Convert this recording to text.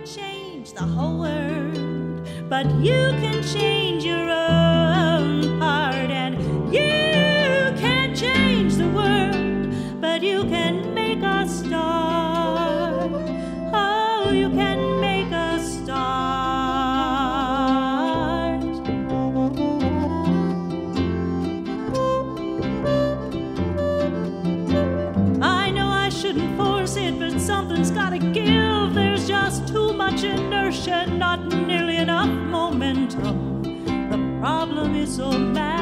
change the whole world, but you can change your own heart. And you can't change the world, but you can make a start. Oh, you can make a start. I know I shouldn't force it, but something's gotta give. There's just too much inertia, not nearly enough momentum. The problem is so massive,